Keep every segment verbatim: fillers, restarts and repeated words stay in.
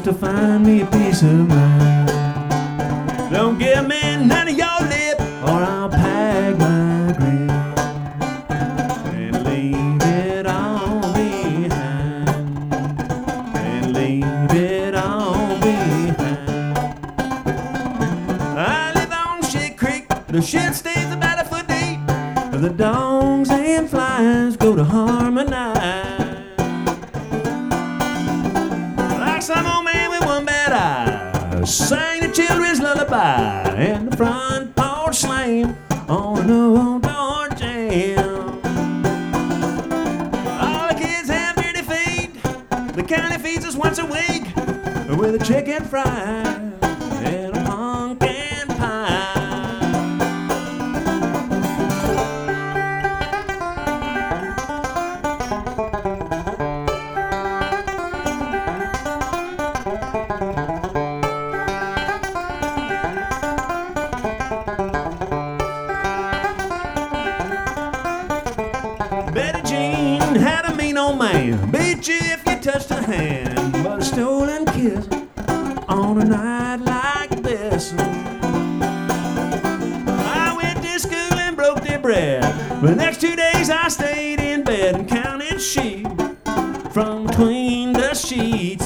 to find me a piece of mind. Don't give me none of your lip, or I'll pack my grip and leave it all behind, and leave it all behind. I live on Shit Creek, the shit stays about a foot deep. The dogs and flies go to harmonize like some old man with one bad eye sang the children's lullaby, and the front porch slam on an old door jam. All the kids have dirty feet. The county feeds us once a week with a chicken fry and a pumpkin pie. Betty Jean had a mean old man, beat you if you touched her hand, but a stolen kiss on a night like this. I went to school and broke their bread. The next two days I stayed in bed and counted sheep from between the sheets.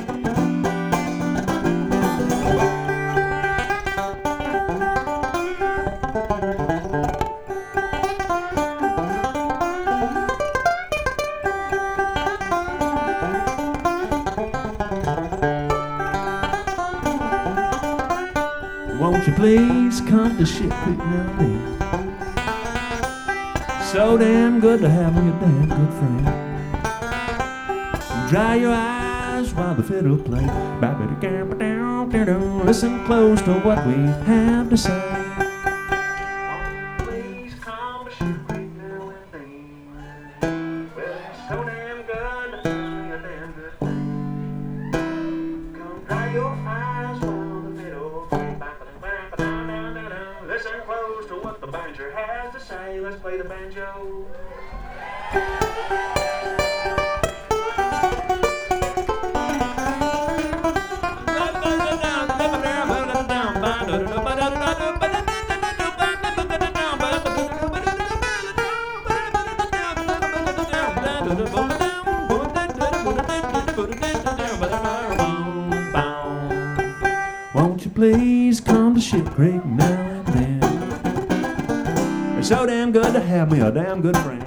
Won't you please come to Shit Creek now, please? So damn good to have me a damn good friend. Dry your eyes while the fiddle plays. Listen close to what we have to say. Please come to Shit Creek now and then. Well, it's so damn good to have me a damn good friend. Come dry your eyes while the fiddle plays. Listen close to what the banjo has to say. Let's play the banjo. Won't you please come to Shit Creek now and then? It's so damn good to have me a damn good friend.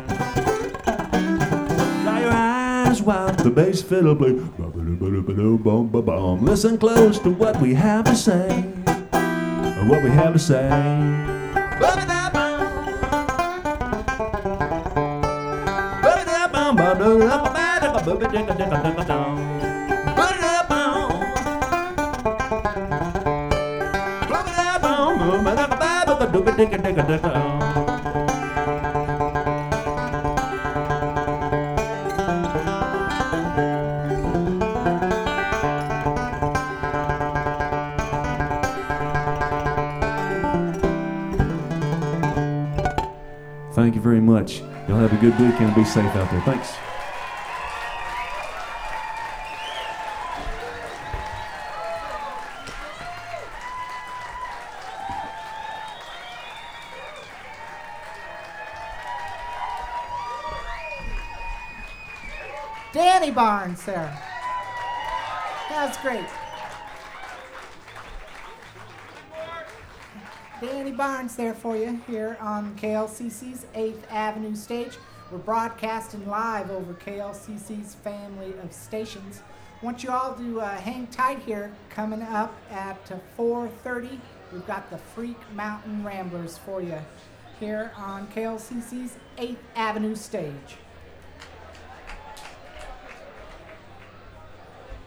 Dry your eyes while the bass fiddle plays. Listen close to what we have to say. What we have to say. Thank you very much. Y'all have a good weekend. Be safe out there. Thanks. Danny Barnes there. That's great. Danny Barnes there for you here on K L C C's eighth Avenue stage. We're broadcasting live over K L C C's family of stations. I want you all to uh, hang tight here. Coming up at uh, four thirty, we've got the Freak Mountain Ramblers for you here on K L C C's eighth Avenue stage.